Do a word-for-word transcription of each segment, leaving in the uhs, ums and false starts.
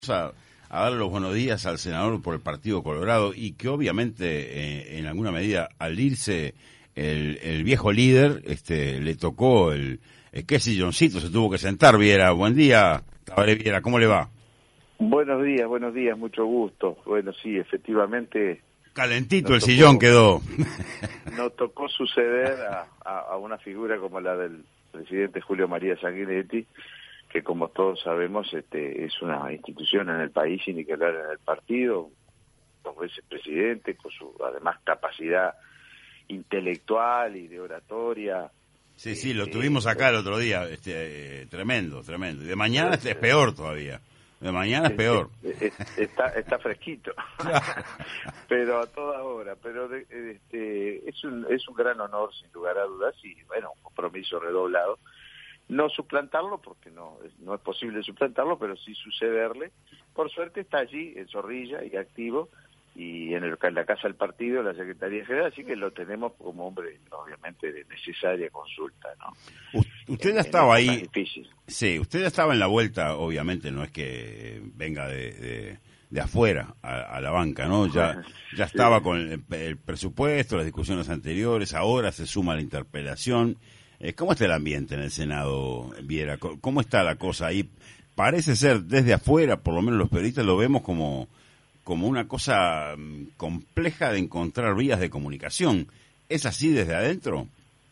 A, a darle los buenos días al senador por el Partido Colorado y que obviamente eh, en alguna medida al irse el, el viejo líder este le tocó el, el qué silloncito se tuvo que sentar. Viera, buen día, Tabaré Viera, ¿cómo le va? Buenos días, buenos días, mucho gusto. Bueno, sí, efectivamente. Calentito el tocó, sillón quedó. Nos tocó suceder a, a, a una figura como la del presidente Julio María Sanguinetti, que como todos sabemos este, es una institución en el país y ni que hablar en el partido, dos veces presidente, con su además capacidad intelectual y de oratoria. Sí, sí, lo este, tuvimos acá el otro día, este, eh, tremendo, tremendo. Y de mañana este es peor todavía. De mañana es peor. Está, está fresquito, pero a toda hora. Pero de, este, es un es un gran honor, sin lugar a dudas, y bueno, un compromiso redoblado. No suplantarlo, porque no, no es posible suplantarlo, pero sí sucederle. Por suerte está allí, en Zorrilla, y activo, y en, el, en la Casa del Partido, en la Secretaría General, así que lo tenemos como hombre, obviamente, de necesaria consulta, ¿no? Usted ya estaba ahí. Sí, usted ya estaba en la vuelta, obviamente, no es que venga de, de, de afuera a, a la banca, ¿no? Ya, ya estaba sí. con el, el presupuesto, las discusiones anteriores, ahora se suma la interpelación. ¿Cómo está el ambiente en el Senado, Viera? ¿Cómo está la cosa ahí? Parece ser desde afuera, por lo menos los periodistas lo vemos como, como una cosa compleja de encontrar vías de comunicación. ¿Es así desde adentro?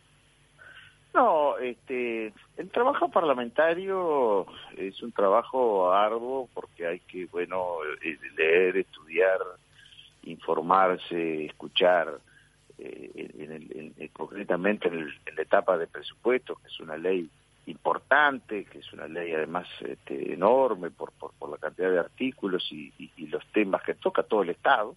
No, este, el trabajo parlamentario es un trabajo arduo porque hay que, bueno, leer, estudiar, informarse, escuchar. Eh, en el, en, en, concretamente en, el, en la etapa de presupuesto, que es una ley importante, que es una ley además este, enorme por, por, por la cantidad de artículos y, y, y los temas que toca todo el Estado.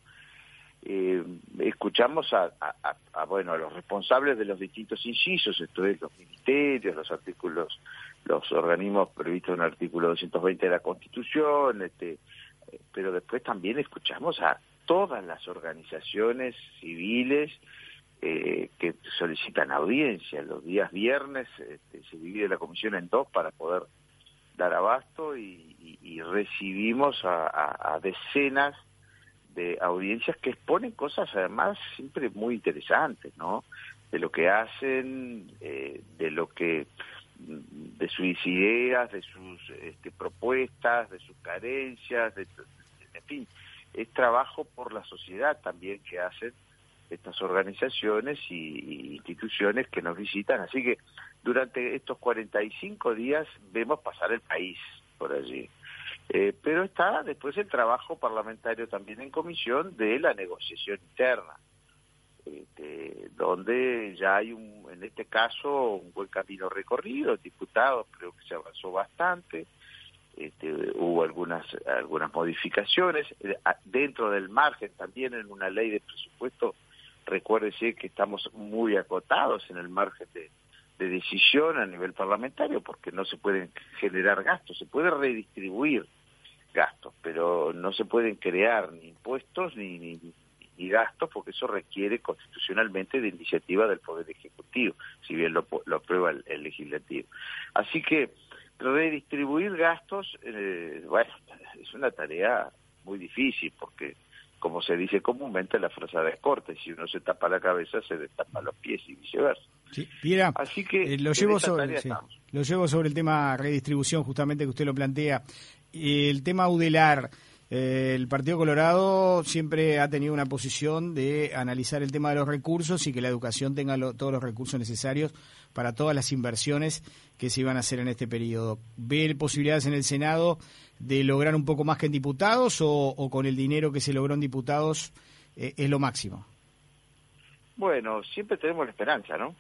Eh, escuchamos a, a, a, a, bueno, a los responsables de los distintos incisos, esto es los ministerios, los artículos, los organismos previstos en el artículo doscientos veinte de la Constitución, este, eh, pero después también escuchamos a todas las organizaciones civiles eh, que solicitan audiencia. Los días viernes este, se divide la comisión en dos para poder dar abasto y, y, y recibimos a, a, a decenas de audiencias que exponen cosas además siempre muy interesantes, ¿no? De lo que hacen, eh, de lo que de sus ideas, de sus este, propuestas, de sus carencias, de, en fin, es trabajo por la sociedad también que hacen estas organizaciones y, y instituciones que nos visitan. Así que durante estos cuarenta y cinco días vemos pasar el país por allí. Eh, pero está después el trabajo parlamentario también en comisión de la negociación interna, este, donde ya hay, un, en este caso, un buen camino recorrido. Diputados, creo que se avanzó bastante. Este, hubo algunas algunas modificaciones dentro del margen también en una ley de presupuesto. Recuérdese que estamos muy acotados en el margen de, de decisión a nivel parlamentario porque no se pueden generar gastos, se puede redistribuir gastos, pero no se pueden crear ni impuestos ni, ni, ni gastos porque eso requiere constitucionalmente de iniciativa del Poder Ejecutivo, si bien lo, lo aprueba el, el Legislativo. Así que redistribuir gastos, eh, bueno, es una tarea muy difícil porque, como se dice comúnmente, la frazada es corta y si uno se tapa la cabeza se destapa los pies y viceversa. Sí, Viera, así que eh, lo llevo sobre sí, lo llevo sobre el tema redistribución, justamente que usted lo plantea. El tema Udelar, eh, el Partido Colorado siempre ha tenido una posición de analizar el tema de los recursos y que la educación tenga lo, todos los recursos necesarios para todas las inversiones que se iban a hacer en este periodo. ¿Ve posibilidades en el Senado de lograr un poco más que en diputados o, o con el dinero que se logró en diputados eh, es lo máximo? Bueno, siempre tenemos la esperanza, ¿no?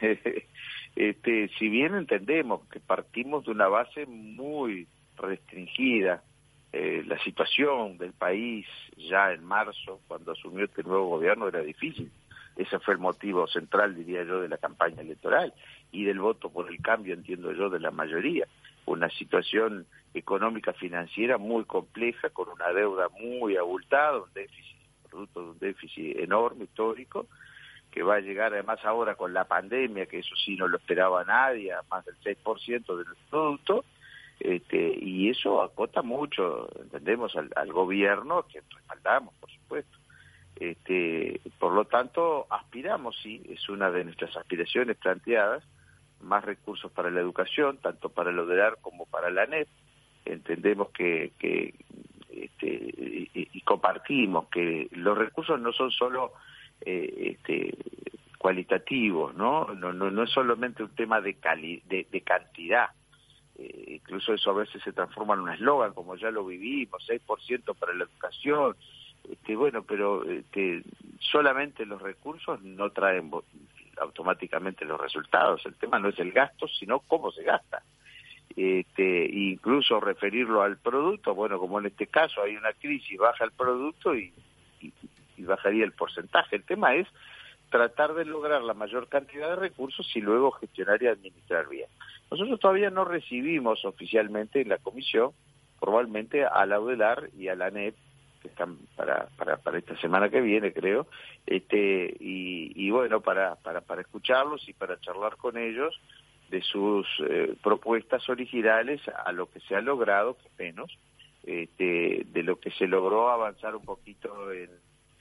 este, si bien entendemos que partimos de una base muy restringida, eh, la situación del país ya en marzo, cuando asumió este nuevo gobierno, era difícil. Ese fue el motivo central, diría yo, de la campaña electoral y del voto por el cambio, entiendo yo, de la mayoría. Una situación económica financiera muy compleja, con una deuda muy abultada, un déficit, producto de un déficit enorme, histórico, que va a llegar además ahora con la pandemia, que eso sí no lo esperaba nadie, a más del seis por ciento de nuestro producto, Este, y eso acota mucho, entendemos, al, al gobierno, que respaldamos, por supuesto. Este, por lo tanto, aspiramos, sí, es una de nuestras aspiraciones planteadas, más recursos para la educación, tanto para el ODELAR como para la ANEP. Entendemos que, que este, y, y compartimos que los recursos no son solo eh, este, cualitativos, ¿no? No, no, no es solamente un tema de, cali, de, de cantidad. Eh, incluso eso a veces se transforma en un eslogan, como ya lo vivimos, seis por ciento para la educación. Este, bueno, pero este, solamente los recursos no traen automáticamente los resultados. El tema no es el gasto, sino cómo se gasta. Este, incluso referirlo al producto, bueno, como en este caso hay una crisis, baja el producto y, y, y bajaría el porcentaje. El tema es tratar de lograr la mayor cantidad de recursos y luego gestionar y administrar bien. Nosotros todavía no recibimos oficialmente en la comisión, probablemente a la UDELAR y a la ANEP, que están para, para, para esta semana que viene, creo, este, y, y bueno, para, para, para escucharlos y para charlar con ellos de sus eh, propuestas originales a lo que se ha logrado, que menos, este, de lo que se logró avanzar un poquito en,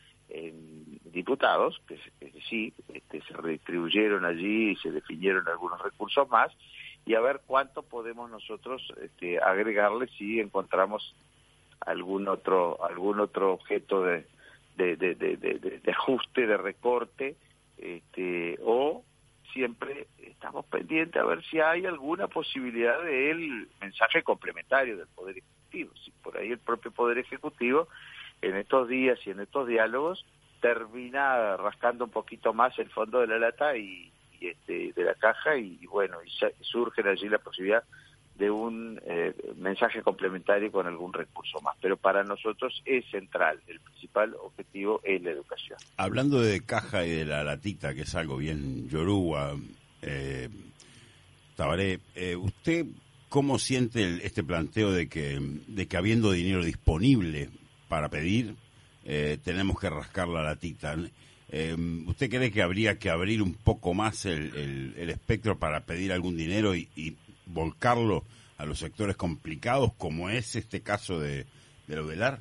en diputados, que, que sí, este, se redistribuyeron allí y se definieron algunos recursos más, y a ver cuánto podemos nosotros este, agregarle si encontramos algún otro algún otro objeto de de, de, de, de, de ajuste, de recorte, este, o siempre estamos pendientes a ver si hay alguna posibilidad del mensaje complementario del Poder Ejecutivo. Si por ahí el propio Poder Ejecutivo en estos días y en estos diálogos termina rascando un poquito más el fondo de la lata y, y este de la caja y, y bueno, y surge allí la posibilidad de un eh, mensaje complementario con algún recurso más. Pero para nosotros es central, el principal objetivo es la educación. Hablando de caja y de la latita, que es algo bien yoruba, eh, Tabaré, eh, ¿usted cómo siente el, este planteo de que, de que habiendo dinero disponible para pedir, eh, tenemos que rascar la latita? Eh, ¿Usted cree que habría que abrir un poco más el, el, el espectro para pedir algún dinero y, y volcarlo a los sectores complicados, como es este caso de, de lo ODELAR?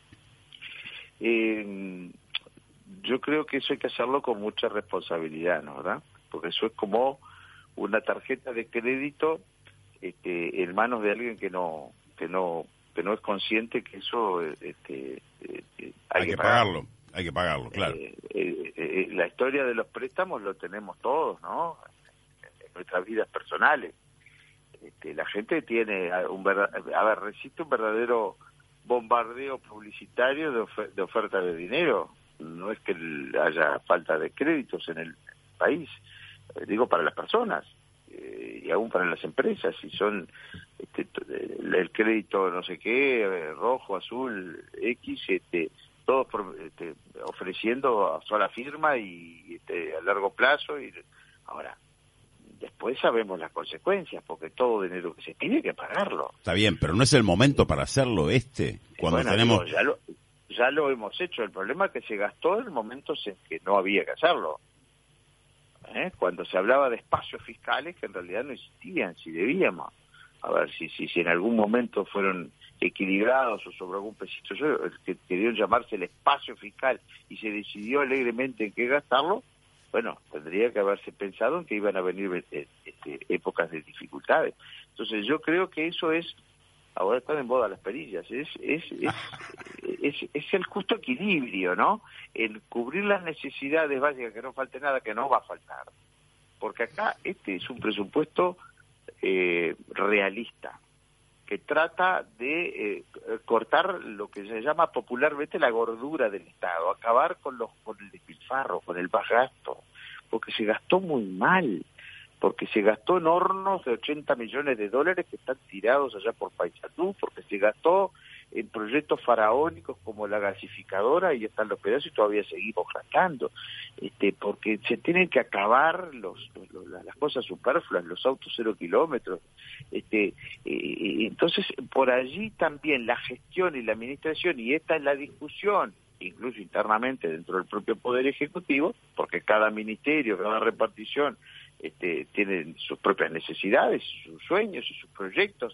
Eh, yo creo que eso hay que hacerlo con mucha responsabilidad, ¿no? ¿Verdad? Porque eso es como una tarjeta de crédito este, en manos de alguien que no que no que no es consciente que eso este, eh, hay, hay que, que pagarlo. pagarlo hay que pagarlo, claro. Eh, eh, eh, la historia de los préstamos lo tenemos todos, ¿no? En nuestras vidas personales. Este, la gente tiene un verdad, a ver, resiste un verdadero bombardeo publicitario de, ofer de oferta de dinero. No es que haya falta de créditos en el país, eh, digo para las personas eh, y aún para las empresas. Si son este, el crédito no sé qué, eh, rojo, azul, X, este, todos este, ofreciendo a sola firma y este, a largo plazo. Y ahora, después sabemos las consecuencias, porque todo dinero que se pide hay que pagarlo. Está bien, pero no es el momento para hacerlo este, cuando bueno, tenemos... Digo, ya, lo, ya lo hemos hecho, el problema es que se gastó en momentos en que no había que hacerlo. ¿Eh? Cuando se hablaba de espacios fiscales que en realidad no existían, si debíamos. A ver, si, si, si en algún momento fueron equilibrados o sobre algún pesito, que querían llamarse el espacio fiscal y se decidió alegremente en qué gastarlo, bueno, tendría que haberse pensado en que iban a venir este, épocas de dificultades. Entonces yo creo que eso es, ahora están en boda las perillas, es es, es, es, es el justo equilibrio, ¿no? El cubrir las necesidades básicas, que no falte nada, que no va a faltar. Porque acá este es un presupuesto eh, realista, que trata de eh, cortar lo que se llama popularmente la gordura del Estado, acabar con los con el despilfarro, con el gasto, porque se gastó muy mal, porque se gastó en hornos de ochenta millones de dólares que están tirados allá por Paysandú, porque se gastó en proyectos faraónicos como la gasificadora y están los pedazos y todavía seguimos gastando, este, porque se tienen que acabar los, los, las cosas superfluas, los autos cero kilómetros, este, eh, entonces por allí también la gestión y la administración, y esta es la discusión, incluso internamente dentro del propio Poder Ejecutivo, porque cada ministerio, cada repartición este, tiene sus propias necesidades, sus sueños y sus proyectos,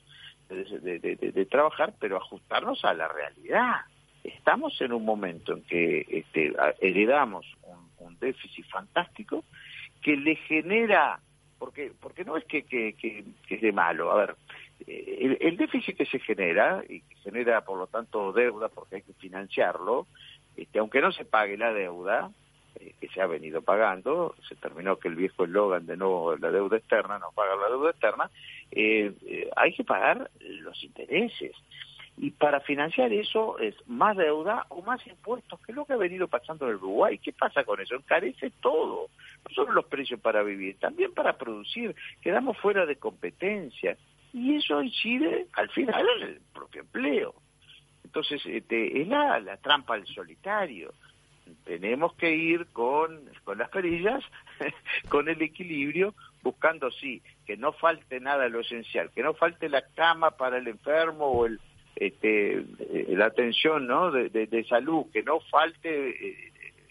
de, de, de, de trabajar, pero ajustarnos a la realidad. Estamos en un momento en que este, heredamos un, un déficit fantástico que le genera, porque porque no es que, que, que, que es de malo, a ver, el, el déficit que se genera, y que genera por lo tanto deuda porque hay que financiarlo, este, aunque no se pague la deuda, eh, que se ha venido pagando, se terminó que el viejo eslogan de nuevo la deuda externa, no pagar la deuda externa, eh, eh, hay que pagar los intereses. Y para financiar eso es más deuda o más impuestos, que es lo que ha venido pasando en el Uruguay. ¿Qué pasa con eso? Encarece todo, no solo los precios para vivir, también para producir. Quedamos fuera de competencia y eso incide al final en el propio empleo. Entonces, este, es la, la trampa del solitario. Tenemos que ir con, con las perillas, con el equilibrio, buscando, sí, que no falte nada de lo esencial, que no falte la cama para el enfermo o el Este, la atención, ¿no? de, de, de salud, que no falte eh,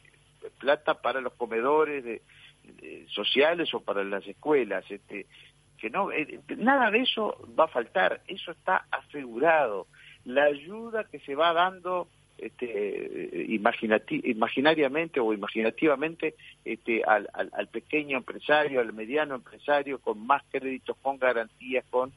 plata para los comedores de, de, sociales o para las escuelas, este, que no, eh, nada de eso va a faltar, eso está asegurado. La ayuda que se va dando este, imaginati imaginariamente o imaginativamente este, al, al, al pequeño empresario, al mediano empresario, con más créditos, con garantías, con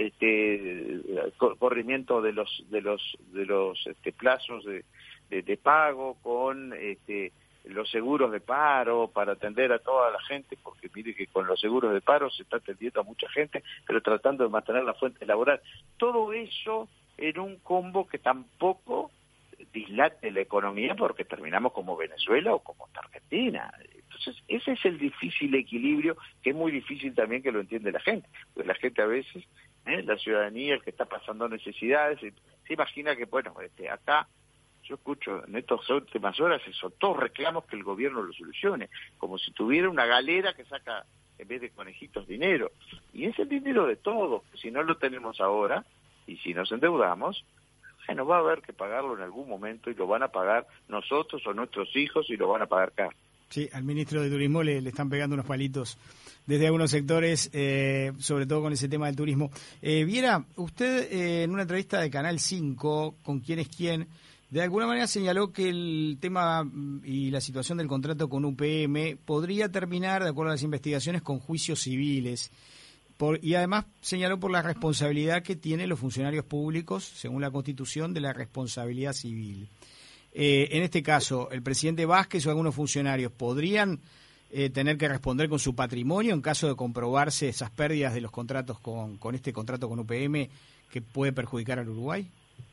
este corrimiento de los de los de los este, plazos de, de, de pago, con este los seguros de paro para atender a toda la gente, porque mire que con los seguros de paro se está atendiendo a mucha gente, pero tratando de mantener la fuente laboral. Todo eso en un combo que tampoco dislate la economía, porque terminamos como Venezuela o como Argentina. Entonces, ese es el difícil equilibrio, que es muy difícil también que lo entiende la gente, porque la gente a veces, ¿eh? la ciudadanía, el que está pasando necesidades, se, se imagina que, bueno, este, acá, yo escucho en estas últimas horas, son todos reclamos que el gobierno lo solucione, como si tuviera una galera que saca, en vez de conejitos, dinero. Y es el dinero de todos, si no lo tenemos ahora, y si nos endeudamos, bueno, va a haber que pagarlo en algún momento y lo van a pagar nosotros o nuestros hijos y lo van a pagar caro. Sí, al ministro de Turismo le, le están pegando unos palitos desde algunos sectores, eh, sobre todo con ese tema del turismo. Eh, Viera, usted eh, en una entrevista de Canal cinco, con Quién es Quién, de alguna manera señaló que el tema y la situación del contrato con U P M podría terminar, de acuerdo a las investigaciones, con juicios civiles. Por, y además señaló por la responsabilidad que tienen los funcionarios públicos, según la Constitución, de la responsabilidad civil. Eh, en este caso, ¿el presidente Vázquez o algunos funcionarios podrían eh, tener que responder con su patrimonio en caso de comprobarse esas pérdidas de los contratos con, con este contrato con U P M que puede perjudicar al Uruguay?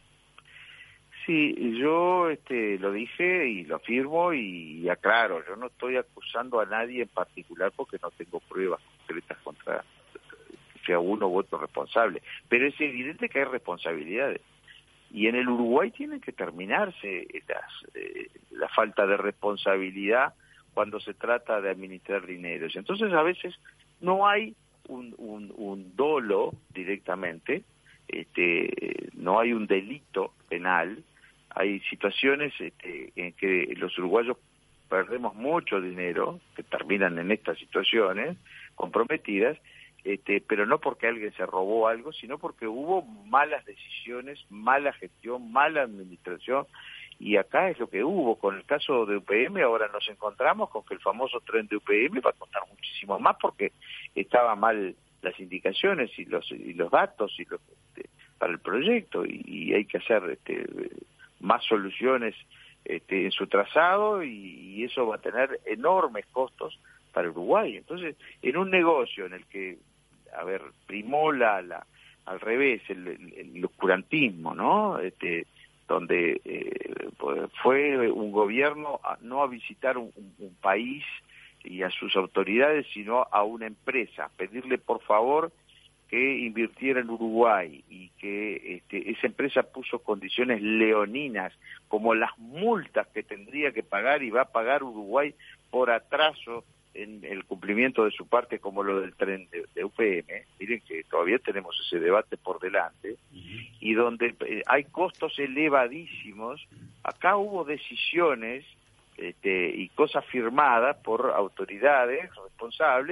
Sí, yo este, lo dije y lo afirmo y, y aclaro, yo no estoy acusando a nadie en particular porque no tengo pruebas concretas contra sea uno u otro responsable, pero es evidente que hay responsabilidades y en el Uruguay tienen que terminarse las, eh, la falta de responsabilidad cuando se trata de administrar dineros. Entonces a veces no hay un, un, un dolo directamente, este, no hay un delito penal, hay situaciones este, en que los uruguayos perdemos mucho dinero, que terminan en estas situaciones comprometidas, Este, pero no porque alguien se robó algo, sino porque hubo malas decisiones, mala gestión, mala administración, y acá es lo que hubo. Con el caso de U P M ahora nos encontramos con que el famoso tren de U P M va a costar muchísimo más porque estaban mal las indicaciones y los y los datos y los, este, para el proyecto, y, y hay que hacer este, más soluciones este, en su trazado, y, y eso va a tener enormes costos para Uruguay. Entonces, en un negocio en el que, a ver, primó la, la al revés, el, el, el oscurantismo, ¿no? Este, donde eh, fue un gobierno a, no a visitar un, un país y a sus autoridades, sino a una empresa, pedirle por favor que invirtiera en Uruguay, y que este, esa empresa puso condiciones leoninas, como las multas que tendría que pagar y va a pagar Uruguay por atraso en el cumplimiento de su parte, como lo del tren de, de U P M. Miren que todavía tenemos ese debate por delante, uh-huh. y donde eh, hay costos elevadísimos. Acá hubo decisiones este, y cosas firmadas por autoridades responsables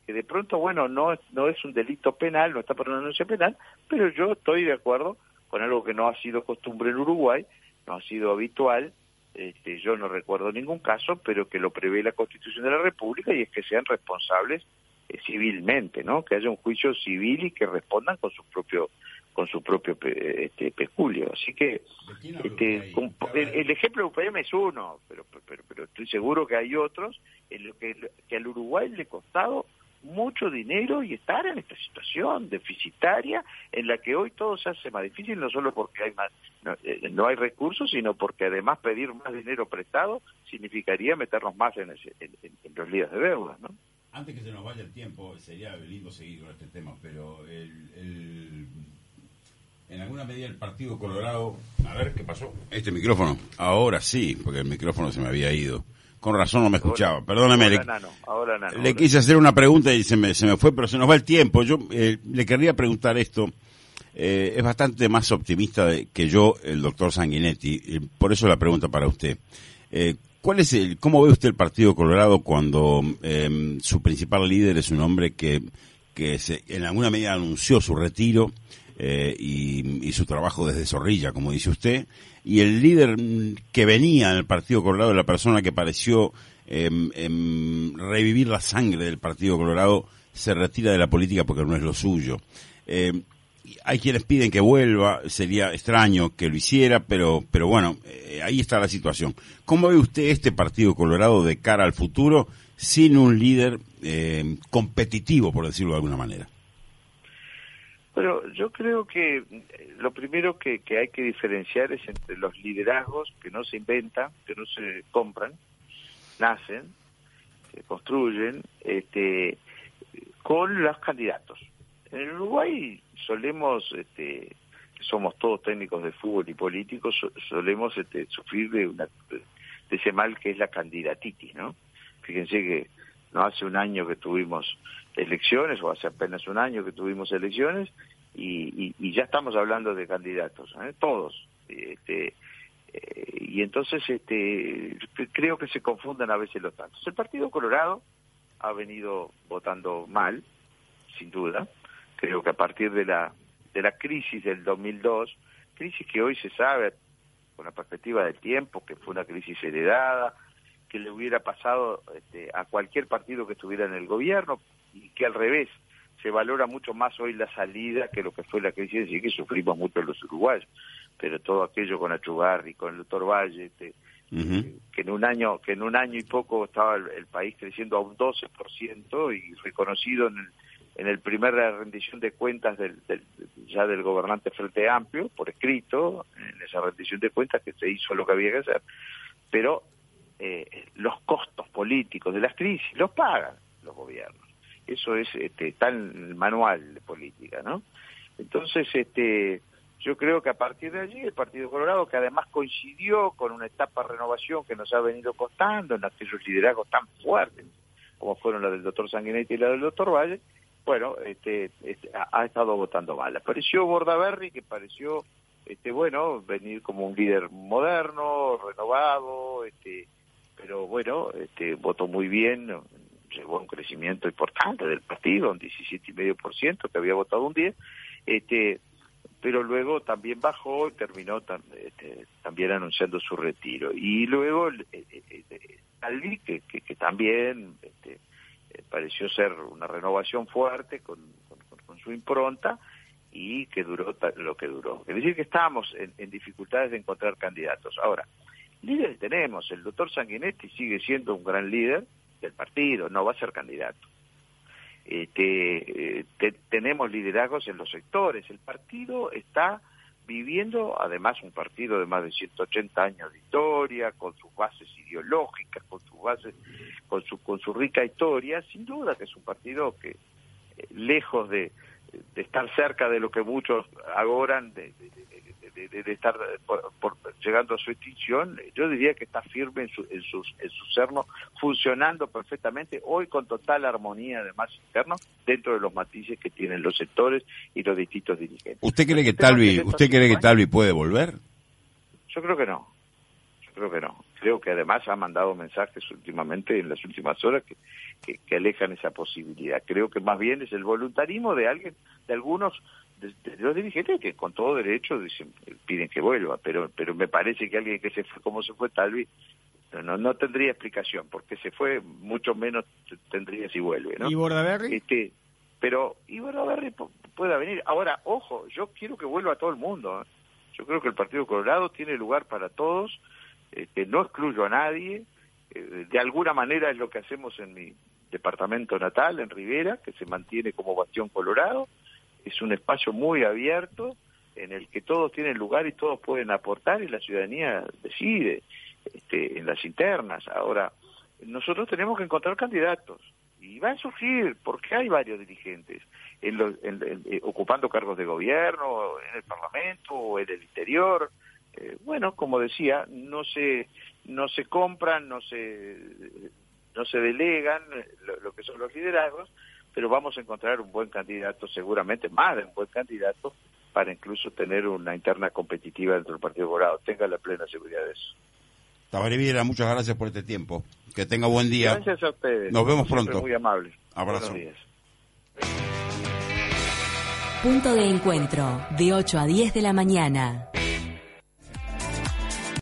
que de pronto, bueno, no, no es un delito penal, no está por una denuncia penal, pero yo estoy de acuerdo con algo que no ha sido costumbre en Uruguay, no ha sido habitual, este, yo no recuerdo ningún caso, pero que lo prevé la Constitución de la República, y es que sean responsables eh, civilmente, ¿no? Que haya un juicio civil y que respondan con su propio con su propio este, peculio. Así que este, con, el, el ejemplo de U P M es uno, pero, pero pero estoy seguro que hay otros en lo que, que al Uruguay le ha costado mucho dinero y estar en esta situación deficitaria en la que hoy todo se hace más difícil, no solo porque hay más no, eh, no hay recursos, sino porque además pedir más dinero prestado significaría meternos más en, ese, en, en los líos de deuda, ¿no? Antes que se nos vaya el tiempo, sería lindo seguir con este tema, pero el, el, en alguna medida el Partido Colorado... A ver, ¿qué pasó? Este micrófono. Ahora sí, porque el micrófono se me había ido. Con razón no me escuchaba. Ahora, Perdóname. Ahora le, nano, ahora nano, le ahora. quise hacer una pregunta y se me, se me fue, pero se nos va el tiempo. Yo eh, le querría preguntar esto. Eh, es bastante más optimista de, que yo, el doctor Sanguinetti. Eh, por eso la pregunta para usted. Eh, ¿Cuál es el, ¿Cómo ve usted el Partido Colorado cuando eh, su principal líder es un hombre que, que se, en alguna medida anunció su retiro eh, y, y su trabajo desde Zorrilla, como dice usted, y el líder que venía en el Partido Colorado, la persona que pareció eh, eh, revivir la sangre del Partido Colorado, se retira de la política porque no es lo suyo? Eh, Hay quienes piden que vuelva, sería extraño que lo hiciera, pero pero bueno, eh, ahí está la situación. ¿Cómo ve usted este Partido Colorado de cara al futuro sin un líder eh, competitivo, por decirlo de alguna manera? Bueno, yo creo que lo primero que, que hay que diferenciar es entre los liderazgos que no se inventan, que no se compran, nacen, se construyen, este, con los candidatos. En el Uruguay solemos, este, somos todos técnicos de fútbol y políticos, solemos este, sufrir de, una, de ese mal que es la candidatitis, ¿no? Fíjense que no hace un año que tuvimos elecciones, o hace apenas un año que tuvimos elecciones, y, y, y ya estamos hablando de candidatos, ¿eh? Todos. Este, eh, y entonces este, creo que se confunden a veces los tantos. El Partido Colorado ha venido votando mal, sin duda. Creo que a partir de la de la crisis del dos mil dos, crisis que hoy se sabe con la perspectiva del tiempo que fue una crisis heredada, que le hubiera pasado este, a cualquier partido que estuviera en el gobierno, y que al revés se valora mucho más hoy la salida que lo que fue la crisis, y que sufrimos mucho los uruguayos, pero todo aquello con Achugarri, con el doctor Valle, este, uh-huh. que en un año que en un año y poco estaba el, el país creciendo a un doce por ciento y reconocido en el en el primer rendición de cuentas del, del, ya del gobernante Frente Amplio, por escrito, en esa rendición de cuentas que se hizo lo que había que hacer, pero eh, los costos políticos de las crisis los pagan los gobiernos. Eso es este, tan manual de política, ¿no? Entonces, este, yo creo que a partir de allí el Partido Colorado, que además coincidió con una etapa de renovación que nos ha venido costando en aquellos liderazgos tan fuertes como fueron la del doctor Sanguinetti y la del doctor Valle, bueno, este, este ha, ha estado votando mal. Apareció Bordaberry, que pareció, este, bueno, venir como un líder moderno, renovado, este, pero bueno, este, votó muy bien, llegó a un crecimiento importante del partido, un diecisiete coma cinco por ciento, que había votado un diez, este, pero luego también bajó y terminó tam, este, también anunciando su retiro. Y luego eh, eh, Albi, que, que, que también este, pareció ser una renovación fuerte con, con, con su impronta y que duró lo que duró. Es decir, que estamos en, en dificultades de encontrar candidatos. Ahora, líderes tenemos. El doctor Sanguinetti sigue siendo un gran líder del partido, no va a ser candidato. Este, te, tenemos liderazgos en los sectores. El partido está viviendo, además, un partido de más de ciento ochenta años de historia, con sus bases ideológicas, con sus bases, con su con su rica historia. Sin duda que es un partido que, eh, lejos de, de estar cerca de lo que muchos agoran, de, de, de, de, de estar por, por, llegando a su extinción, yo diría que está firme en su, en sus, en su cerno, funcionando perfectamente, hoy con total armonía, además interno, dentro de los matices que tienen los sectores y los distintos dirigentes. ¿Usted cree que Talvi, usted cree que Talvi puede volver? Yo creo que no. Yo creo que no. Creo que además ha mandado mensajes últimamente, en las últimas horas, que, que, que alejan esa posibilidad. Creo que más bien es el voluntarismo de alguien, de algunos de, de los dirigentes que con todo derecho dicen, piden que vuelva, pero pero me parece que alguien que se fue como se fue, Talvi, no no tendría explicación, porque se fue, mucho menos tendría si vuelve, ¿no? ¿Y Bordaberry? Este, pero, y Bordaberry pueda venir. Ahora, ojo, yo quiero que vuelva todo el mundo, ¿eh? Yo creo que el Partido Colorado tiene lugar para todos, este, no excluyo a nadie, eh, de alguna manera es lo que hacemos en mi departamento natal, en Rivera, que se mantiene como Bastión Colorado, es un espacio muy abierto, en el que todos tienen lugar y todos pueden aportar y la ciudadanía decide este, en las internas. Ahora, nosotros tenemos que encontrar candidatos, y van a surgir, porque hay varios dirigentes, en los, en, en, eh, ocupando cargos de gobierno, en el Parlamento o en el interior. Eh, bueno, como decía, no se no se compran, no se no se delegan lo, lo que son los liderazgos, pero vamos a encontrar un buen candidato, seguramente más de un buen candidato, para incluso tener una interna competitiva dentro del Partido Colorado. Tenga la plena seguridad de eso. Tabaré Viera, muchas gracias por este tiempo. Que tenga buen día. Gracias a ustedes. Nos vemos pronto. Muy amable. Abrazo. Buenos días. Punto de encuentro, de ocho a diez de la mañana.